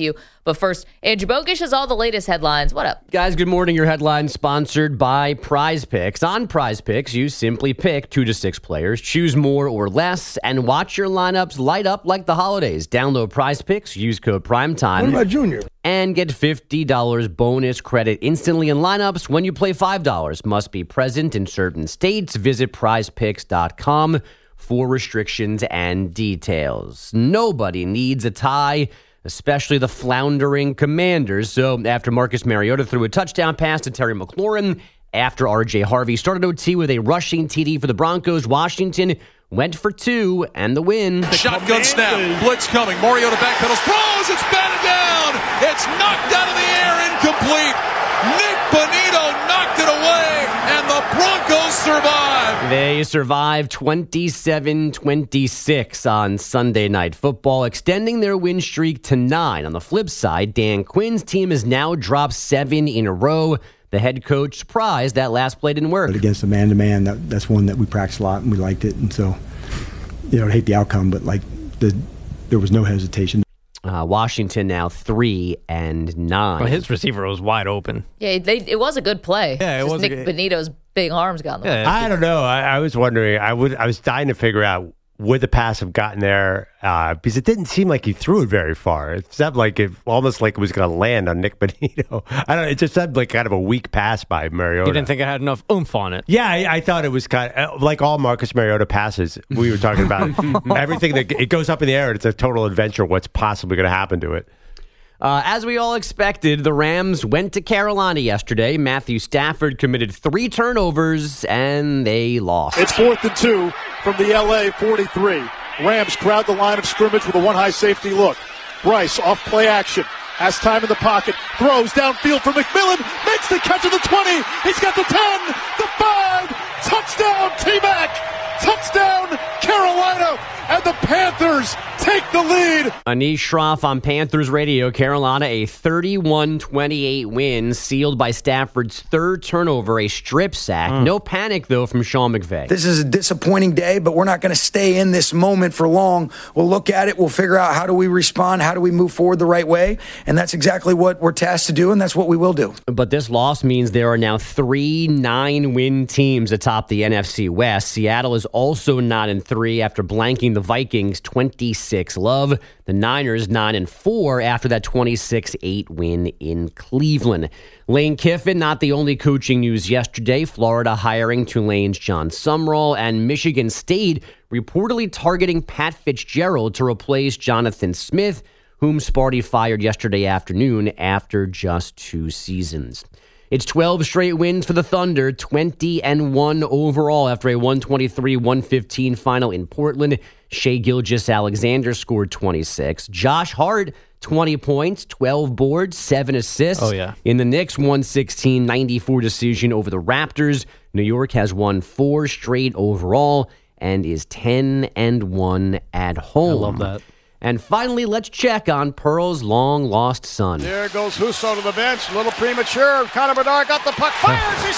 But first, Andrew Bogish has all the latest headlines. What up? Guys, good morning. Your headline sponsored by Prize Picks. On Prize Picks, you simply pick two to six players, choose more or less, and watch your lineups light up like the holidays. Download Prize Picks, use code PRIMETIME. What about Junior? And get fifty dollars bonus credit instantly in lineups when you play five dollars. Must be present in certain states. Visit prize picks dot com for restrictions and details. Nobody needs a tie, especially the floundering Commanders. So after Marcus Mariota threw a touchdown pass to Terry McLaurin, after R J Harvey started O T with a rushing T D for the Broncos, Washington went for two and the win. The shotgun snap, blitz coming, Mariota backpedals, throws, it's batted down, it's knocked out of the air, incomplete. Nick Bonito knocked it away, and the Broncos survive. They survived twenty-seven twenty-six on Sunday Night Football, extending their win streak to nine. On the flip side, Dan Quinn's team has now dropped seven in a row. The head coach surprised that last play didn't work. But against the man-to-man, that, that's one that we practiced a lot and we liked it. And so, you know, I hate the outcome, but like the, there was no hesitation. Uh, Washington now three and nine. Well, his receiver was wide open. Yeah, they, it was a good play. Yeah, it Just was Nick a, Bonito's big arms got in the way. Yeah, I don't know. I, I was wondering. I would. I was dying to figure out would the pass have gotten there uh, because it didn't seem like he threw it very far. It sounded like it almost like it was going to land on Nick Bonito. I don't. It just sounded like kind of a weak pass by Mariota. You didn't think it had enough oomph on it? Yeah, I, I thought it was kind of like all Marcus Mariota passes we were talking about. Everything that it goes up in the air, it's a total adventure. What's possibly going to happen to it? Uh, as we all expected, the Rams went to Carolina yesterday. Matthew Stafford committed three turnovers, and they lost. It's fourth and two from the L A forty-three. Rams crowd the line of scrimmage with a one-high safety look. Bryce off play action. Has time in the pocket. Throws downfield for McMillan. Makes the catch at the twenty. He's got the ten. The five. Touchdown, T-Mac. Touchdown, Carolina. And the Panthers take the lead. Anish Shroff on Panthers Radio. Carolina, a thirty-one twenty-eight win, sealed by Stafford's third turnover, a strip sack. Mm. No panic, though, from Sean McVay. This is a disappointing day, but we're not going to stay in this moment for long. We'll look at it. We'll figure out how do we respond, how do we move forward the right way, and that's exactly what we're tasked to do, and that's what we will do. But this loss means there are now three nine-win teams atop the N F C West. Seattle is also not in three after blanking the Vikings twenty-six love. The Niners nine and four after that twenty-six eight win in Cleveland. Lane Kiffin, not the only coaching news yesterday. Florida hiring Tulane's John Sumrall, and Michigan State reportedly targeting Pat Fitzgerald to replace Jonathan Smith, whom Sparty fired yesterday afternoon after just two seasons. It's twelve straight wins for the Thunder, twenty and one overall after a one twenty-three one fifteen final in Portland. Shai Gilgeous-Alexander scored twenty-six. Josh Hart, twenty points, twelve boards, seven assists. Oh, yeah. In the Knicks, one sixteen ninety-four decision over the Raptors. New York has won four straight overall and is ten and one at home. I love that. And finally, let's check on Pearl's long-lost son. There goes Husso to the bench. A little premature. Connor Bedard got the puck. Fires. He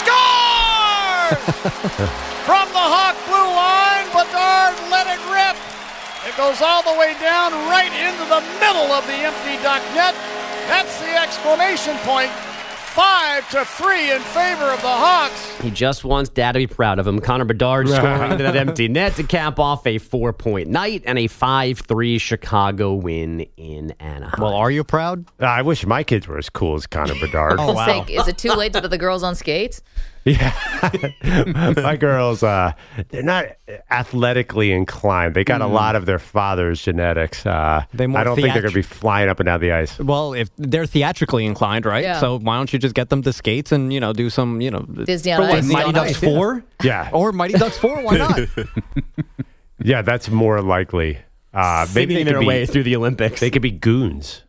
scores! From the Hawk blue line, Bedard let it rip. It goes all the way down right into the middle of the empty duck net. That's the exclamation point. Five to three in favor of the Hawks. He just wants Dad to be proud of him. Connor Bedard scoring into that empty net to cap off a four-point night and a five three Chicago win in Anaheim. Well, are you proud? Uh, I wish my kids were as cool as Connor Bedard. Oh, wow. Say, is it too late to put the girls on skates? Yeah. My girls, uh, they're not athletically inclined. They got mm. a lot of their father's genetics. Uh, I don't theatri- think they're going to be flying up and down the ice. Well, if they're theatrically inclined, right? Yeah. So why don't you just get them to skates and, you know, do some, you know, Disney on Ice. Mighty Ducks Ice, four? Yeah. yeah. Or Mighty Ducks four, why not? Yeah, that's more likely. Uh, maybe they their could be, way through the Olympics. They could be goons.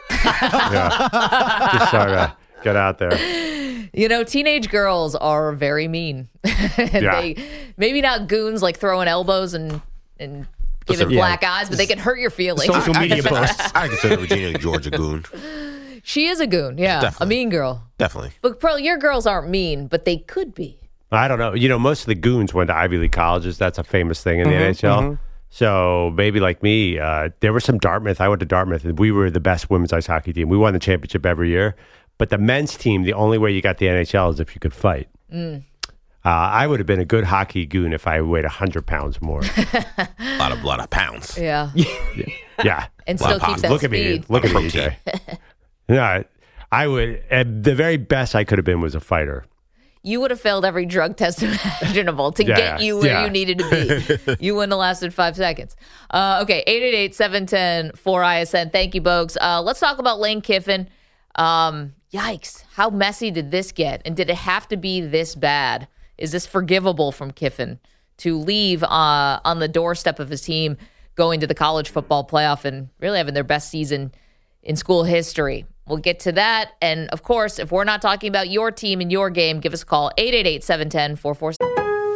yeah. Just sort of get out there. You know, teenage girls are very mean. and Yeah. they maybe not goons like throwing elbows and and giving Listen, black yeah. eyes, but they can hurt your feelings. Social media posts. I consider Regina George a goon. She is a goon, yeah, Definitely. a mean girl. Definitely. But Pearl, your girls aren't mean, but they could be. I don't know. You know, most of the goons went to Ivy League colleges. That's a famous thing in the Mhm, N H L. mhm. So maybe like me, uh, there was some Dartmouth. I went to Dartmouth, and we were the best women's ice hockey team. We won the championship every year. But the men's team, the only way you got the N H L is if you could fight. Mm. Uh, I would have been a good hockey goon if I weighed one hundred pounds more. a lot of, lot of pounds. Yeah. yeah. yeah. And still keep that Look speed. at me. Look at me, Jay. No, I would, at the very best I could have been was a fighter. You would have failed every drug test imaginable to Yeah, get you where yeah. you needed to be. You wouldn't have lasted five seconds. Uh, okay, eight eight eight, seven one zero, four I S N. Thank you, Bogues. Uh, let's talk about Lane Kiffin. Um, yikes. How messy did this get? And did it have to be this bad? Is this forgivable from Kiffin to leave uh, on the doorstep of his team going to the college football playoff and really having their best season in school history? We'll get to that. And, of course, if we're not talking about your team and your game, give us a call, eight eight eight, seven one zero, four four six.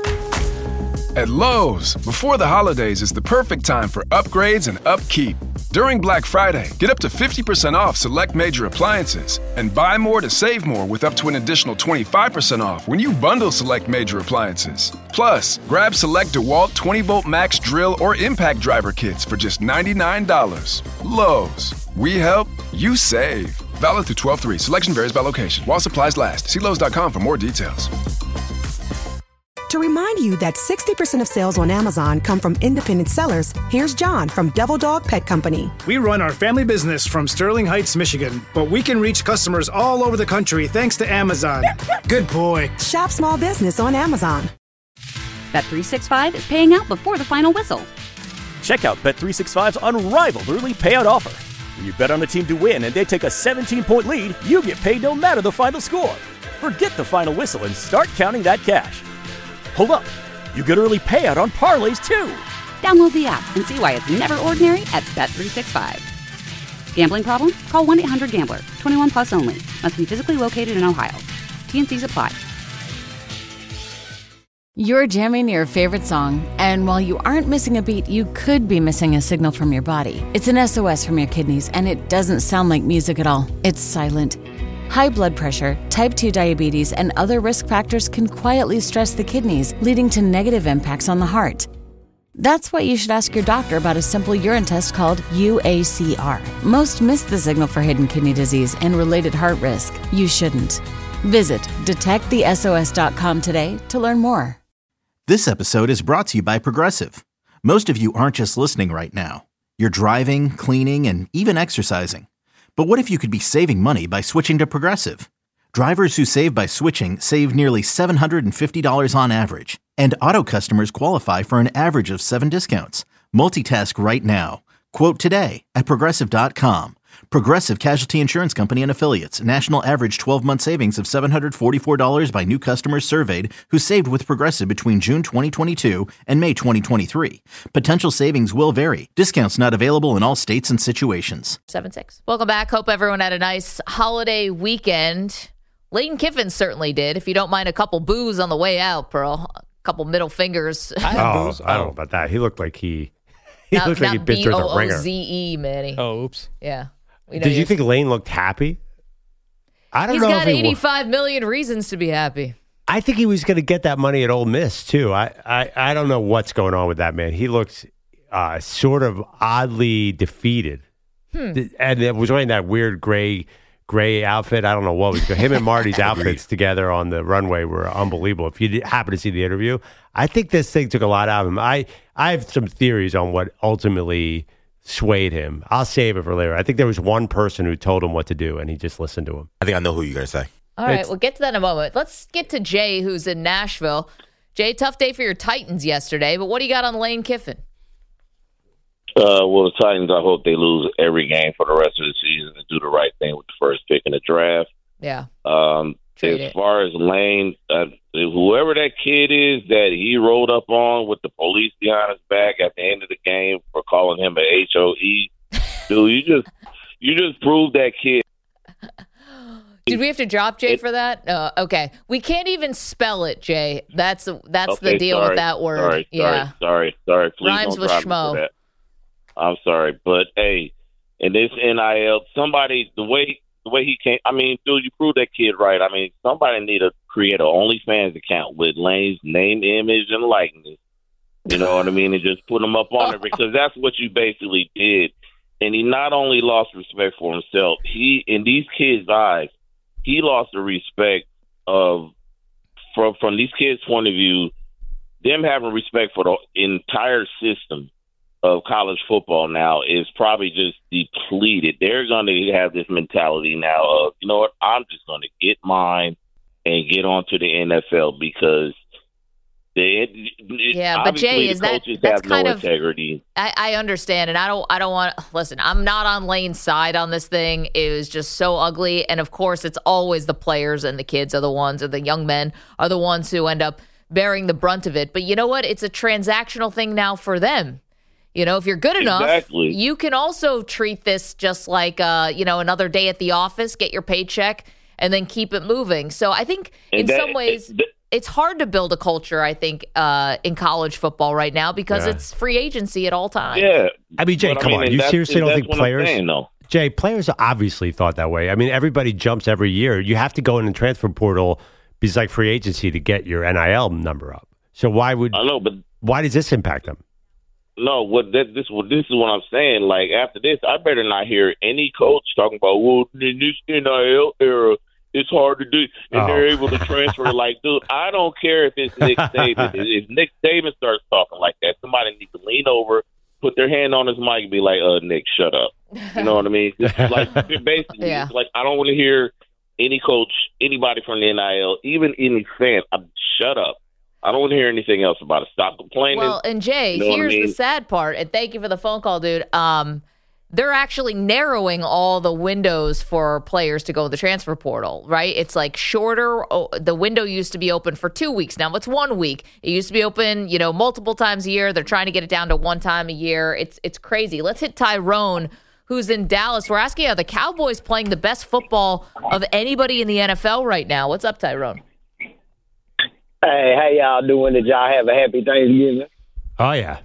At Lowe's, before the holidays is the perfect time for upgrades and upkeep. During Black Friday, get up to fifty percent off select major appliances and buy more to save more with up to an additional twenty-five percent off when you bundle select major appliances. Plus, grab select DeWalt twenty volt max drill or impact driver kits for just ninety-nine dollars. Lowe's, we help, you save. Valid through twelve three. Selection varies by location. While supplies last. See Lowe's dot com for more details. To remind you that sixty percent of sales on Amazon come from independent sellers, here's John from Devil Dog Pet Company. We run our family business from Sterling Heights, Michigan, but we can reach customers all over the country thanks to Amazon. Good boy. Shop small business on Amazon. Bet three sixty-five is paying out before the final whistle. Check out Bet three sixty-five's unrivaled early payout offer. When you bet on a team to win and they take a seventeen-point lead, you get paid no matter the final score. Forget the final whistle and start counting that cash. Hold up. You get early payout on parlays, too. Download the app and see why it's never ordinary at Bet three sixty-five. Gambling problem? Call one eight hundred gambler. twenty-one plus only. Must be physically located in Ohio. T N Cs apply. You're jamming your favorite song, and while you aren't missing a beat, you could be missing a signal from your body. It's an S O S from your kidneys, and it doesn't sound like music at all. It's silent. High blood pressure, type two diabetes, and other risk factors can quietly stress the kidneys, leading to negative impacts on the heart. That's why you should ask your doctor about a simple urine test called U A C R. Most miss the signal for hidden kidney disease and related heart risk. You shouldn't. Visit detect the S O S dot com today to learn more. This episode is brought to you by Progressive. Most of you aren't just listening right now. You're driving, cleaning, and even exercising. But what if you could be saving money by switching to Progressive? Drivers who save by switching save nearly seven hundred fifty dollars on average. And auto customers qualify for an average of seven discounts. Multitask right now. Quote today at Progressive dot com. Progressive Casualty Insurance Company and Affiliates. National average twelve-month savings of seven hundred forty-four dollars by new customers surveyed who saved with Progressive between June twenty twenty-two and May twenty twenty-three. Potential savings will vary. Discounts not available in all states and situations. seven six. Welcome back. Hope everyone had a nice holiday weekend. Lane Kiffin certainly did. If you don't mind a couple boos on the way out, Pearl. A couple middle fingers. Oh, I don't know about that. He looked like he, he not looked like not he'd been through B the O O ringer. Z E, Manny. Oh, oops. Yeah. We know Did you you're- think Lane looked happy? I don't He's know got if he wa- eighty-five million reasons to be happy. I think he was going to get that money at Ole Miss too. I, I, I don't know what's going on with that man. He looks uh, sort of oddly defeated, Hmm. Th- and it was wearing that weird gray gray outfit. I don't know what was going. Him and Marty's outfits together on the runway were unbelievable. If you did, happen to see the interview, I think this thing took a lot out of him. I I have some theories on what ultimately swayed him. I'll save it for later. I think there was one person who told him what to do, and he just listened to him. I think I know who you're going to say. All right, we'll get to that in a moment. Let's get to Jay, who's in Nashville. Jay, tough day for your Titans yesterday, but what do you got on Lane Kiffin? Uh, well, the Titans, I hope they lose every game for the rest of the season and do the right thing with the first pick in the draft. Yeah. Um, as it. far as Lane, uh, whoever that kid is that he rolled up on with the police behind his back at the end of the game for calling him a H O E, dude, you just you just proved that kid. Did we have to drop Jay for that? Uh, okay. We can't even spell it, Jay. That's that's Okay, the deal sorry, with that word. Sorry, yeah. sorry, sorry, sorry. Please Rhymes don't with drop me schmo. for that. I'm sorry, but hey, in this N I L, somebody the way the way he came. I mean, dude, you proved that kid right. I mean, somebody need to create an OnlyFans account with Lane's name, image, and likeness, You know what I mean? And just put him up on it because that's what you basically did. And he not only lost respect for himself, he, in these kids' eyes, he lost the respect of, from, from these kids' point of view, them having respect for the entire system of college football now is probably just depleted. They're going to have this mentality now of, you know what, I'm just going to get mine and get on to the N F L because they, yeah, but Jay, is that that's have kind no of integrity. I, I understand, and I don't I don't want listen. I'm not on Lane's side on this thing. It was just so ugly, and of course, it's always the players and the kids are the ones, or the young men are the ones who end up bearing the brunt of it. But you know what? It's a transactional thing now for them. You know, if you're good enough, exactly. you can also treat this just like uh, you know, another day at the office, get your paycheck, and then keep it moving. So I think And in that- some ways. that- It's hard to build a culture, I think, uh, in college football right now because Yeah. it's free agency at all times. Yeah. I mean, Jay, But I come mean, on. and You that's- seriously don't that's think what I'm players? saying, though. Jay, players obviously thought that way. I mean, everybody jumps every year. You have to go in the transfer portal because like free agency to get your N I L number up. So why would I know, but why does this impact them? no, what that, this what this is what I'm saying. Like after this, I better not hear any coach talking about well, in this N I L era, it's hard to do, and Oh. they're able to transfer. Like, dude, I don't care if it's Nick Saban. If Nick Saban starts talking like that, somebody needs to lean over, put their hand on his mic, and be like, "Uh, Nick, shut up." You know what I mean? It's like basically, Yeah. it's like I don't want to hear any coach, anybody from the N I L, even any fan. I'm shut up. I don't want to hear anything else about it. Stop complaining. Well, and Jay, You know what I here's the mean? sad part, and thank you for the phone call, dude. Um, they're actually narrowing all the windows for players to go to the transfer portal, right? It's like shorter. Oh, the window used to be open for two weeks. Now it's one week. It used to be open, you know, multiple times a year. They're trying to get it down to one time a year. It's it's crazy. Let's hit Tyrone, who's in Dallas. We're asking, are the Cowboys playing the best football of anybody in the N F L right now? What's up, Tyrone? Hey, how y'all doing? Did y'all have a happy Thanksgiving? Oh yeah.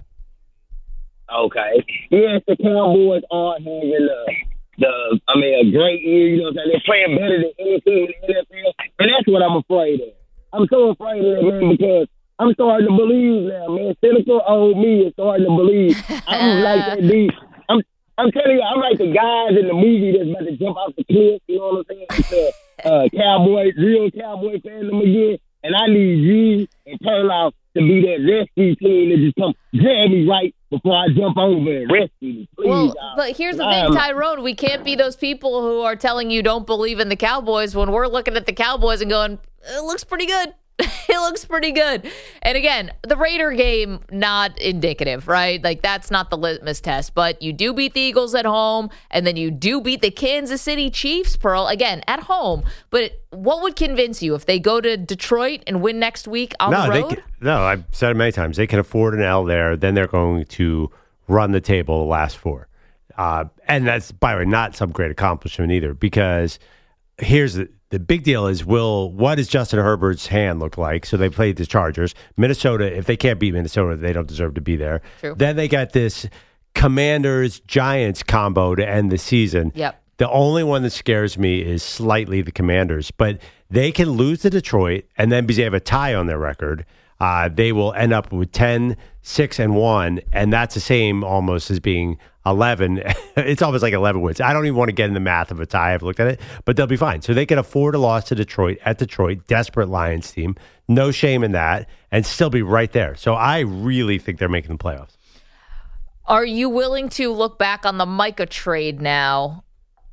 Okay. Yes, the Cowboys are having a, the, I mean, a great year. You know what I'm saying? They're playing better than any team in the N F L, and that's what I'm afraid of. I'm so afraid of it, man, because I'm starting to believe now, man. Cynical old me is starting to believe. I'm like that dude. I'm, I'm telling you, I'm like the guys in the movie that's about to jump off the cliff. You know what I'm saying? It's a uh, cowboy, real cowboy fandom again. And I need you and Turloff to be that rescue team that just come grab me right before I jump over and rescue me. Please, Well, y'all. but here's the I'm- thing, Tyrone. We can't be those people who are telling you don't believe in the Cowboys when we're looking at the Cowboys and going, it looks pretty good. It looks pretty good. And again, the Raider game, not indicative, right? Like, that's not the litmus test. But you do beat the Eagles at home, and then you do beat the Kansas City Chiefs, Pearl, again, at home. But what would convince you if they go to Detroit and win next week on no, the they road? can, no, I've said it many times. They can afford an L there. Then they're going to run the table the last four. Uh, and that's, by the way, not some great accomplishment either, because here's the, the big deal is, will, what does Justin Herbert's hand look like? So they played the Chargers. Minnesota, if they can't beat Minnesota, they don't deserve to be there. True. Then they got this Commanders-Giants combo to end the season. Yep. The only one that scares me is slightly the Commanders, but they can lose to Detroit, and then because they have a tie on their record, uh, they will end up with ten, six, and one, and that's the same almost as being eleven. It's almost like eleven wins. I don't even want to get in the math of a tie. I've looked at it, but they'll be fine. So they can afford a loss to Detroit at Detroit, desperate Lions team. No shame in that, and still be right there. So I really think they're making the playoffs. Are you willing to look back on the Micah trade now?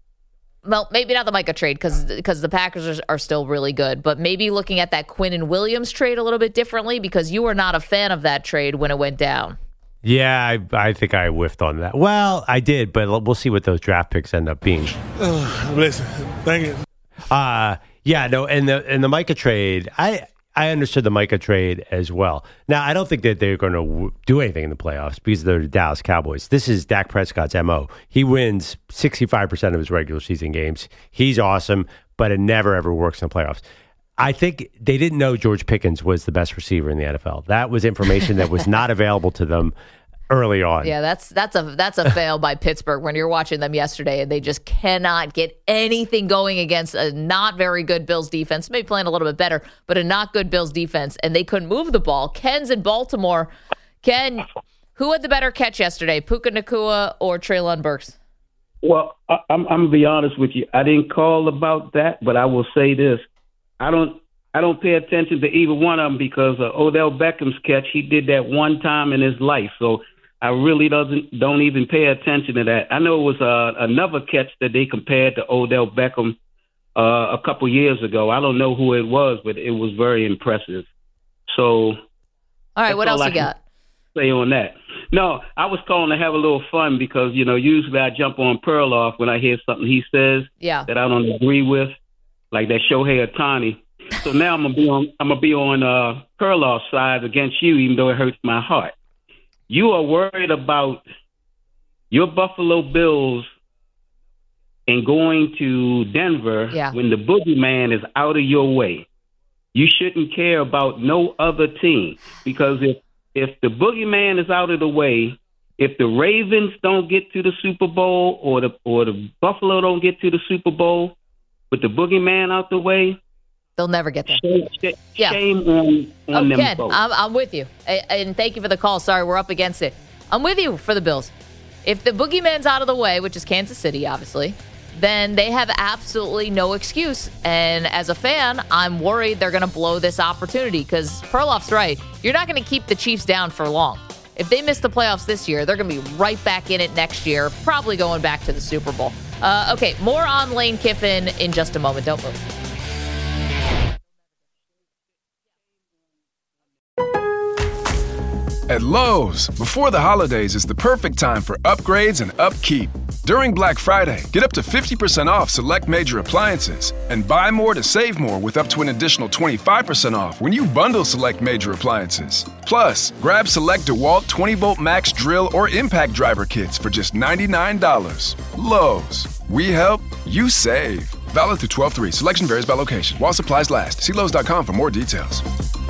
Well, maybe not the Micah trade because because the Packers are, are still really good, but maybe looking at that Quinn and Williams trade a little bit differently because you were not a fan of that trade when it went down. Yeah, I, I think I whiffed on that. Well, I did, but we'll see what those draft picks end up being. Oh, listen, thank you. Uh, yeah, no, and the and the Micah trade, I I understood the Micah trade as well. Now, I don't think that they're going to w- do anything in the playoffs because they're the Dallas Cowboys. This is Dak Prescott's M O. He wins sixty-five percent of his regular season games. He's awesome, but it never, ever works in the playoffs. I think they didn't know George Pickens was the best receiver in the N F L. That was information that was not available to them early on. Yeah, that's that's a that's a fail by Pittsburgh when you're watching them yesterday and they just cannot get anything going against a not very good Bills defense. Maybe playing a little bit better, but a not good Bills defense, and they couldn't move the ball. Ken's in Baltimore. Ken, who had the better catch yesterday, Puka Nacua or Treylon Burks? Well, I, I'm, I'm gonna be honest with you. I didn't call about that, but I will say this: I don't, I don't pay attention to either one of them because uh, Odell Beckham's catch, he did that one time in his life, so I really doesn't, don't even pay attention to that. I know it was uh, another catch that they compared to Odell Beckham uh, a couple years ago. I don't know who it was, but it was very impressive. So, all right, what else I you got? Say on that. No, I was calling to have a little fun because, you know, usually I jump on Perloff when I hear something he says yeah. that I don't agree with, like that Shohei Ohtani. So now I'm gonna be on I'm gonna be on uh, Perloff's side against you, even though it hurts my heart. You are worried about your Buffalo Bills and going to Denver yeah. when the boogeyman is out of your way. You shouldn't care about no other team because if If the boogeyman is out of the way, if the Ravens don't get to the Super Bowl or the or the Buffalo don't get to the Super Bowl with the boogeyman out the way, they'll never get there. Shame, shame, yeah. shame on, on oh, them Ken, folks. I'm, I'm with you. And thank you for the call. Sorry, we're up against it. I'm with you for the Bills. If the boogeyman's out of the way, which is Kansas City, obviously, then they have absolutely no excuse. And as a fan, I'm worried they're going to blow this opportunity because Perloff's right. You're not going to keep the Chiefs down for long. If they miss the playoffs this year, they're going to be right back in it next year, probably going back to the Super Bowl. Uh, okay, more on Lane Kiffin in just a moment. Don't move. At Lowe's, before the holidays is the perfect time for upgrades and upkeep. During Black Friday, get up to fifty percent off select major appliances and buy more to save more with up to an additional twenty-five percent off when you bundle select major appliances. Plus, grab select DeWalt twenty volt max drill or impact driver kits for just ninety-nine dollars. Lowe's, we help, you save. Valid through twelve three. Selection varies by location. While supplies last. See Lowe's dot com for more details.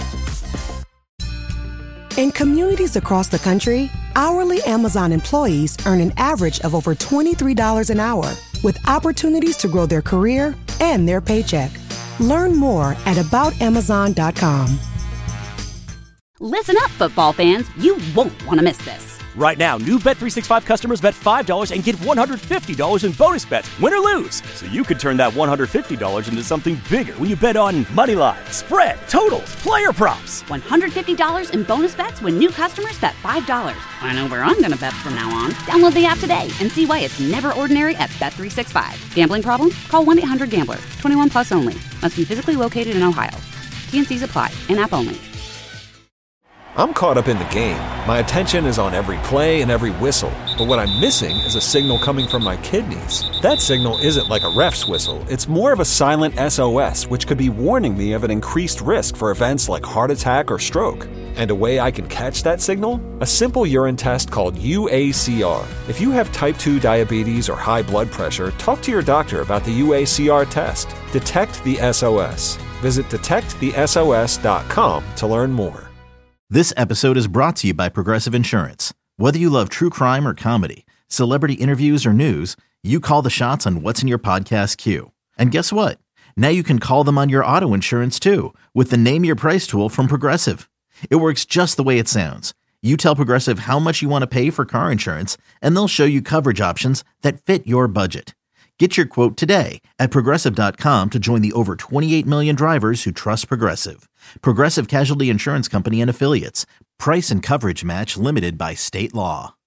In communities across the country, hourly Amazon employees earn an average of over twenty-three dollars an hour, with opportunities to grow their career and their paycheck. Learn more at about amazon dot com. Listen up, football fans. You won't want to miss this. Right now, new Bet three sixty-five customers bet five dollars and get one hundred fifty dollars in bonus bets, win or lose. So you could turn that one hundred fifty dollars into something bigger when you bet on money line, spread, totals, player props. one hundred fifty dollars in bonus bets when new customers bet five dollars. I know where I'm going to bet from now on. Download the app today and see why it's never ordinary at Bet three sixty-five. Gambling problem? Call one eight hundred gambler. twenty-one plus only. Must be physically located in Ohio. T N Cs apply. In-app only. I'm caught up in the game. My attention is on every play and every whistle. But what I'm missing is a signal coming from my kidneys. That signal isn't like a ref's whistle. It's more of a silent S O S, which could be warning me of an increased risk for events like heart attack or stroke. And a way I can catch that signal? A simple urine test called U A C R. If you have type two diabetes or high blood pressure, talk to your doctor about the U A C R test. Detect the S O S. Visit detect the S O S dot com to learn more. This episode is brought to you by Progressive Insurance. Whether you love true crime or comedy, celebrity interviews or news, you call the shots on what's in your podcast queue. And guess what? Now you can call them on your auto insurance too with the Name Your Price tool from Progressive. It works just the way it sounds. You tell Progressive how much you want to pay for car insurance, and they'll show you coverage options that fit your budget. Get your quote today at Progressive dot com to join the over twenty-eight million drivers who trust Progressive. Progressive Casualty Insurance Company and Affiliates. Price and coverage match limited by state law.